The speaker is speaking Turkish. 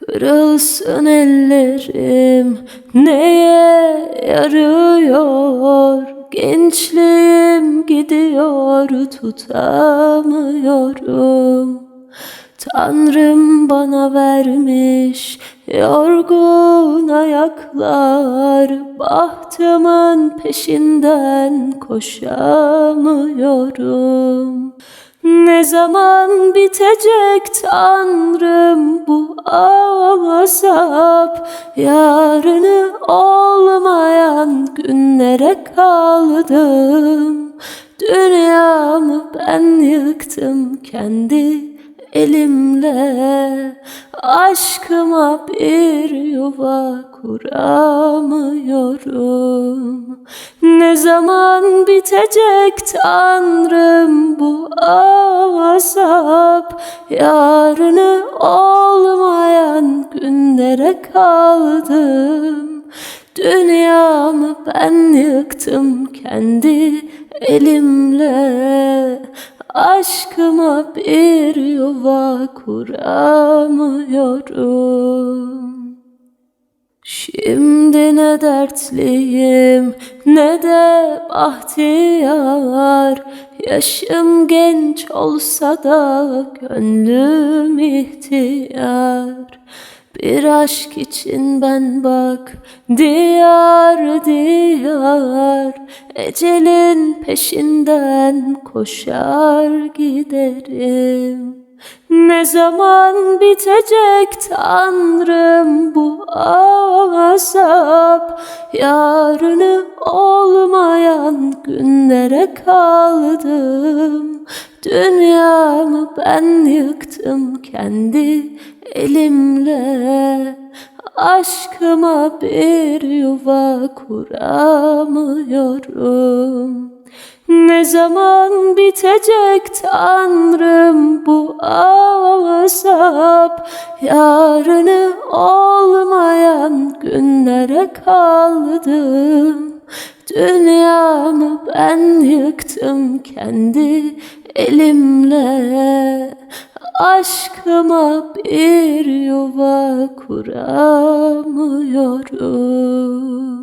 Kırılsın ellerim, neye yarıyor? Gençliğim gidiyor, tutamıyorum. Tanrım bana vermiş yorgun ayaklar, bahtımın peşinden koşamıyorum. Ne zaman bitecek Tanrım bu azap? Yarını olmayan günlere kaldım. Dünyamı ben yıktım kendi elimle. Aşkıma bir yuva kuramıyorum. Ne zaman bitecek Tanrım bu azap? Yarını olmayan günlere kaldım. Dünyamı ben yıktım kendi elimle. Aşkıma bir yuva kuramıyorum. Şimdi ne dertliyim ne de bahtiyar. Yaşım genç olsa da gönlüm ihtiyar. Bir aşk için ben bak diyar diyar, ecelin peşinden koşar giderim. Ne zaman bitecek Tanrım bu azap? Yarını olmayan günlere kaldım. Dünyamı ben yıktım kendi elimle. Aşkıma bir yuva kuramıyorum. Ne zaman bitecek Tanrım bu azap? Yarını olmayan günlere kaldım. Dünyamı ben yıktım kendi elimle. Aşkıma bir yuva kuramıyorum.